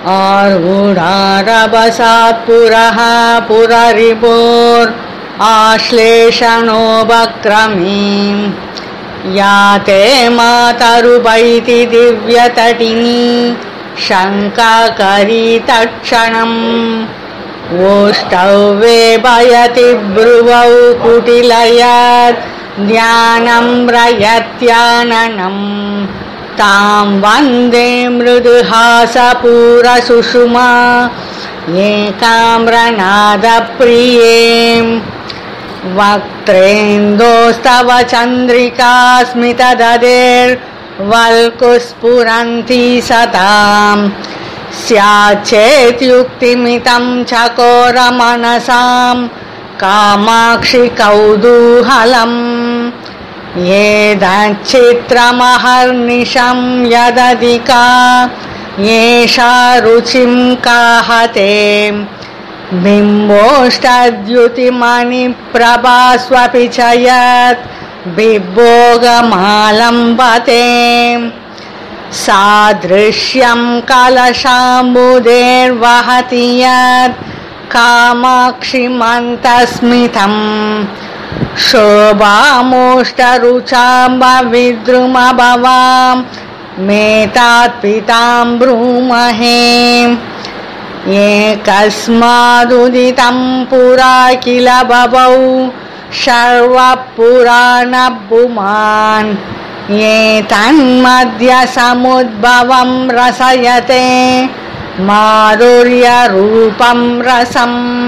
आरूढारभसात् पुरः पुररिपुर् आश्लेषणो वक्रमीं याते मातरुपैति दिव्यतटिनी शङ्काकरी तत्क्षणम् ओष्टवे भयति ब्रुवौ कुटिलयात् ध्यानं रयत्याननम् तां वन्दे मृदुहासपूरसुषुमा एकाम्रनादप्रियें वक्त्रेन्दोस्तव चन्द्रिका स्मितददेर्वल्कुस्फुरन्ती सताम् स्याच्चेत्युक्तिमितं चकोरमनसां कामाक्षि कौतूहलम् येदच्चित्रमहर्निशं यदधिका येषा रुचिं काहते बिम्बोष्टद्युतिमणिप्रभास्वपि च यत् बिभोगमालम्बते सादृश्यं कलशाम्बुधेर्वहति यत् कामाक्षिमन्तस्मितं शोभामुष्टरुचाम्बविद्रुमभवां मेतात्पितां ब्रूमहे एकस्मादुदितं पुरा किल बभौ सर्वपुराणपुमान् एतन्मध्य समुद्भवं रसयते माधुर्यरूपं रसम्।